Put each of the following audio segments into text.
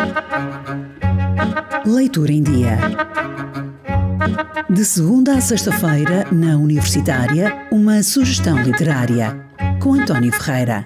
Leitura em Dia. De segunda a sexta-feira, na Universitária, uma sugestão literária, com António Ferreira.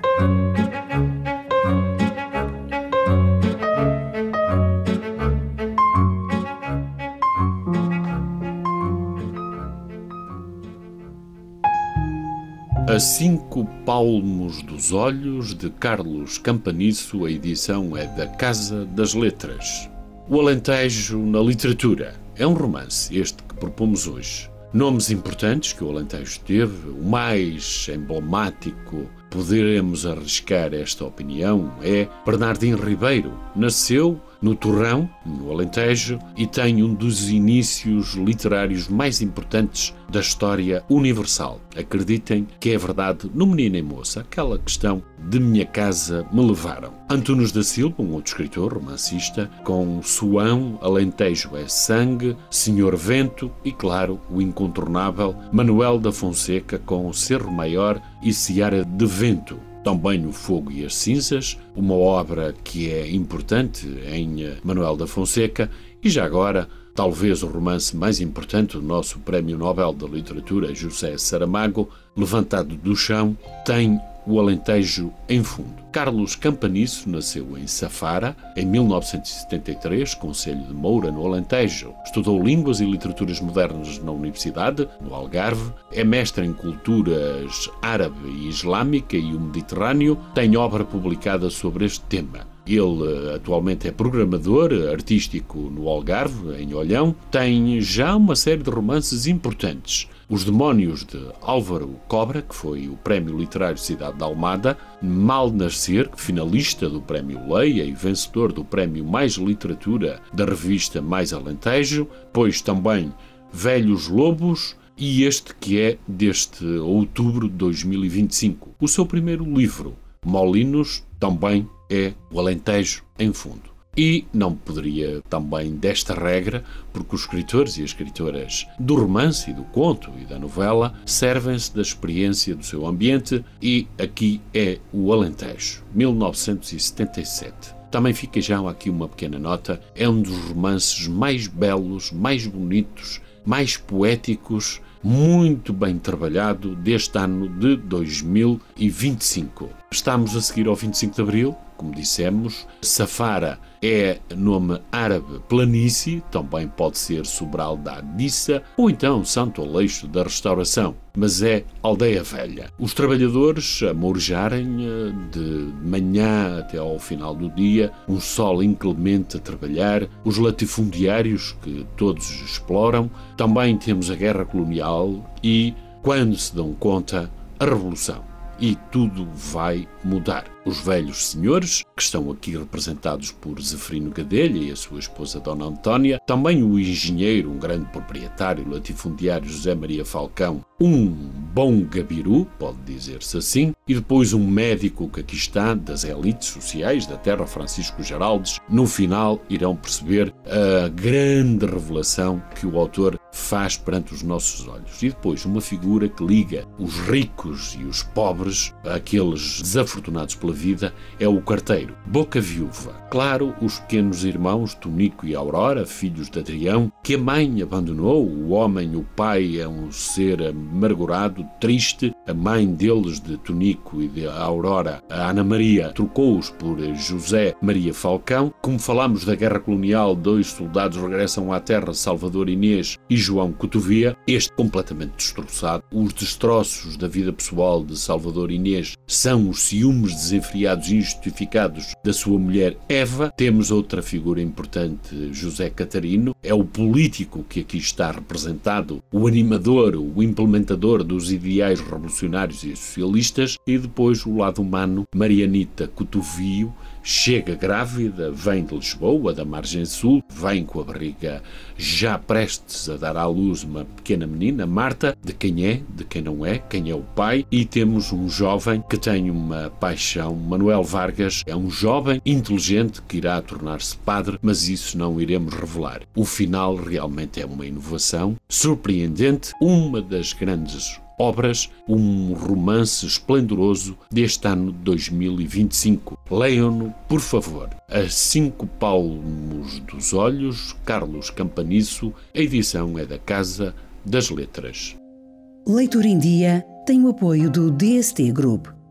A 5 palmos dos olhos, de Carlos Campanisso. A edição é da Casa das Letras. O Alentejo na literatura. É um romance, este que propomos hoje. Nomes importantes que o Alentejo teve, o mais emblemático, poderemos arriscar esta opinião, é Bernardino Ribeiro. Nasceu no Torrão, no Alentejo, e tem um dos inícios literários mais importantes da história universal. Acreditem que é verdade no Menino e Moça, aquela questão de Minha Casa Me Levaram. Antunes da Silva, um outro escritor, romancista, com Suão, Alentejo é Sangue, Senhor Vento e, claro, o incontornável Manuel da Fonseca com Cerro Maior e Seara de Vento. Também O Fogo e as Cinzas, uma obra que é importante em Manuel da Fonseca, e já agora, talvez o romance mais importante do nosso Prémio Nobel da Literatura, José Saramago, Levantado do Chão, tem o Alentejo em fundo. Carlos Campanisso nasceu em Safara, em 1973, concelho de Moura, no Alentejo. Estudou Línguas e Literaturas Modernas na Universidade, no Algarve. É mestre em Culturas Árabe e Islâmica e o Mediterrâneo. Tem obra publicada sobre este tema. Ele atualmente é programador artístico no Algarve, em Olhão. Tem já uma série de romances importantes. Os Demónios, de Álvaro Cobra, que foi o Prémio Literário Cidade da Almada. Mal Nascer, finalista do Prémio Leia e vencedor do Prémio Mais Literatura da revista Mais Alentejo. Pois também Velhos Lobos e este que é deste outubro de 2025. O seu primeiro livro, Molinos, também é o Alentejo em fundo. E não poderia também desta regra, porque os escritores e as escritoras do romance e do conto e da novela servem-se da experiência do seu ambiente, e aqui é o Alentejo, 1977. Também fica já aqui uma pequena nota, é um dos romances mais belos, mais bonitos, mais poéticos, muito bem trabalhado deste ano de 2025. Estamos a seguir ao 25 de Abril, como dissemos. Safara é nome árabe planície, também pode ser Sobral da Adissa ou então Santo Aleixo da Restauração, mas é Aldeia Velha. Os trabalhadores a mourejarem de manhã até ao final do dia, um sol inclemente a trabalhar, os latifundiários que todos exploram, também temos a guerra colonial e, quando se dão conta, a revolução. E tudo vai mudar. Os velhos senhores, que estão aqui representados por Zeferino Gadelha e a sua esposa Dona Antónia, também o engenheiro, um grande proprietário latifundiário José Maria Falcão, um bom gabiru, pode dizer-se assim, e depois um médico que aqui está, das elites sociais da terra, Francisco Geraldes. No final irão perceber a grande revelação que o autor faz perante os nossos olhos. E depois uma figura que liga os ricos e os pobres, aqueles desafortunados pela vida, é o carteiro, Boca Viúva. Claro, os pequenos irmãos Tonico e Aurora, filhos de Adrião, que a mãe abandonou. O homem, o pai, é um ser amargurado, triste. A mãe deles, de Tonico e de Aurora, a Ana Maria, trocou-os por José Maria Falcão. Como falámos da guerra colonial, 2 soldados regressam à terra, Salvador Inês e João Cotovia, este completamente destroçado. Os destroços da vida pessoal de Salvador Inês são os ciúmes desenfreados e injustificados da sua mulher Eva. Temos outra figura importante, José Catarino, é o político que aqui está representado, o animador, o implementador dos ideais revolucionários e socialistas, e depois o lado humano, Marianita Cotovio, chega grávida, vem de Lisboa, da margem sul, vem com a barriga já prestes a dar à luz uma pequena menina, Marta, de quem é, de quem não é, quem é o pai, e temos um jovem que tem uma paixão, Manuel Vargas, é um jovem inteligente que irá tornar-se padre, mas isso não iremos revelar. O final realmente é uma inovação surpreendente, uma das grandes Obras, um romance esplendoroso deste ano de 2025. Leiam-no, por favor. A 5 palmos dos olhos, Carlos Campanisso. A edição é da Casa das Letras. Leitura em Dia tem o apoio do DST Group.